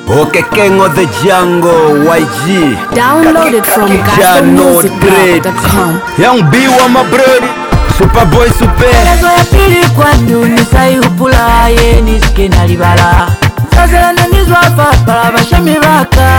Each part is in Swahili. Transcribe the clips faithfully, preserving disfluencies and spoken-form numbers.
Okay, King of the Jungle, Y G. Download it from gospel music dot com. Young B wa my brody, Superboy Super. Elezo ya pili kwa nduni sai upula ye nisike nalibala. Sazela nanizwa fapala bashami baka.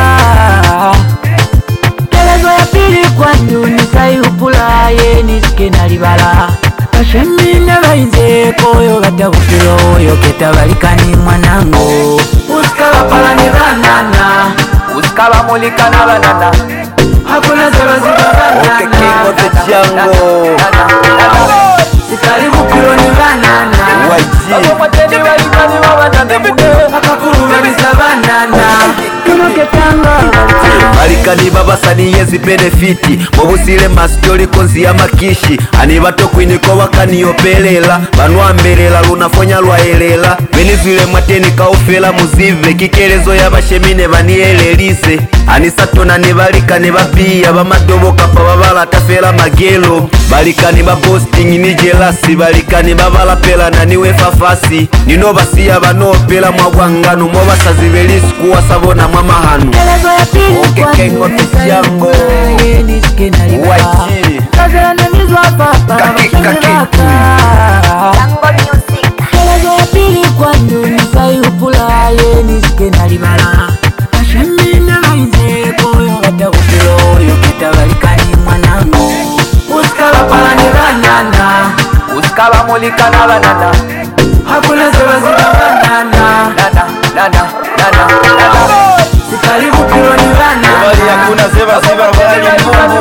Elezo ya pili kwa nduni sai upula ye nisike nalibala. Bashami nebainze koyo batabukiro yo ketabalikani mwanango. Uskala pala ni banana, uskala mulika na banana. Hakuna zero zero banana. Okay, King of the Jungle. Sikali bukiro ni banana. Y G. Bako mateni walikani mabanana muke. Hakakuru mebisa banana. Kunuke tango. Balikani babasani yezi benefiti mobusile mastori konzi ya makishi ani bato kwiniko wakaniyopelela banwambelela lunafonya lwaelela benizile mwateni kaufela muzive kikelezo ya bashemine banielelise anisatona ne balikani babiya bamadobo kapa babala tafela magelo balikani babosting ni jelasi balikani babalapela na niwe fafasi nino basiya banopela mwagwangano mobasazi belisku wasabona mwamahanu. Okay, King of the Jungle, Y G. Kaki, kaki. Jungle music. Elezo ya pili kwa nduni sai upula ye nisike nalibala. Ashemi nebainze koyo batabukiro yo ketabalikani mwanango. Uskala pala ni banana, uskala mulika na banana. Hakuna zero zero banana. Nana, nana, nana, nana. Sikali bukiro ni banana. Bali hakuna zeba zeba bali mungu.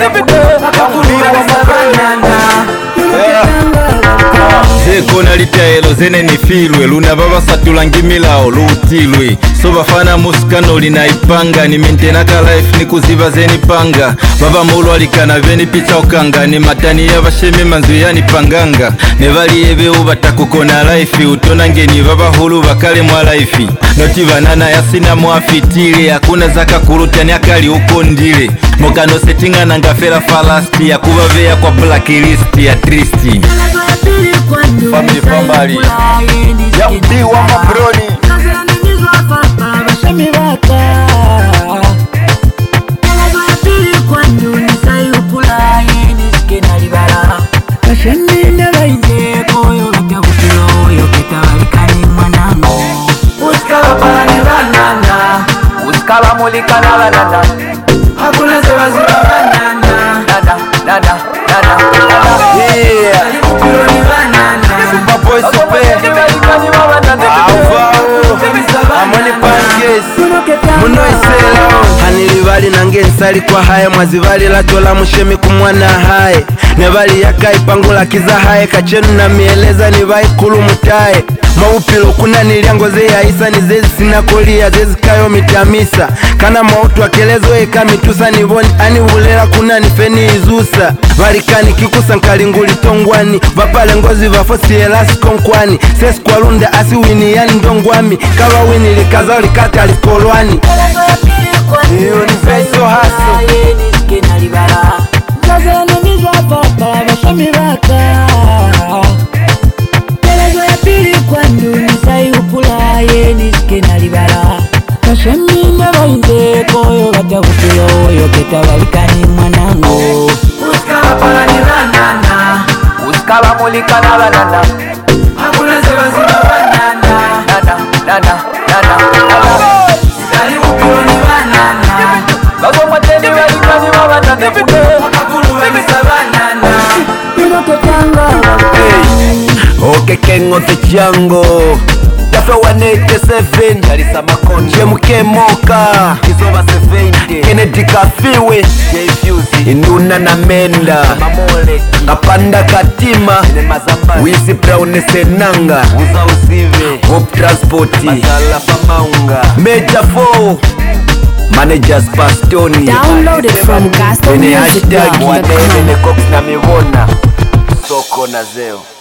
Zeko nalitaelo zene nifilwe luna baba satulangimilao luutilwe so bafana musikano linaipanga ni maintenaka life ni kuziba zeni panga baba mulu alikana veni picha okanga ni matani ya bashemi manzu yani panganga ne bali ebe ubatakukona life utonangeni baba hulu bakale mwa life noti banana yasina mwafitile hakuna zaka kurutani akali uko ndile mokano setinga na ngafela falasti ya kubaveya kwa blacklist ya tristi family family ya mdi wa mabroni bashami baka elezo ya pili kwa nduni sai upula ye nisike nalibala bashami nebainze koyo batabukiro yo ketabalikani mwanango uskala pala ni banana uskala mulika na banana hakuna zero zero banana nana nana nana yeah Superboy Super Amoni Pancase Muno isela Hanilivali nange nsali kwa hae mwazivali la tola mushemi kumwana hae Nevali yaka ipangula kiza hae kachenu na mieleza nivai kulu mutae Maupilo kuna niliango ze ya isa ni zezi sinakolia zezi kayo mitamisa Kana mautu wakelezo eka mitusa nivoni ani ulela kuna nifeni izusa Valikani kikusa nkalinguli tongwani Vapale ngozi vafosi elasi konkwani Sesi kwa lunda asi wini yani ndongwami Kawa wini likaza likata likolwani Iyo ni feiso haso Zazela nenizwa papa bashami baka Elezo ya pili kwa nduni sai upula ye nisike nalibala bashami nebainze koyo batabukiro yo ketabalikani mwanango Uskala pala ni banana, uskala mulika na banana. Hakuna zero zero banana. Nana, nana, nana, nana. Sikali bukiro ni banana. Bako mateni walikani mabanana muke. Hakakulu webisa banana. Kunuke tango. Okay, King of the Jungle Dafa one eighty-seven Jarisa Makoni Jemuke Moka Kizoba seventy Kennedy Kafiwe J-Fuse Induna na Menda Mamole Kapanda Katima Wisi Brown Senanga Uza Uzive Hope Transporti Masala Famaunga Major four Managers Pastoni Download it from gospel music dot com. Wane Cox na Miwona Soko na Zeo.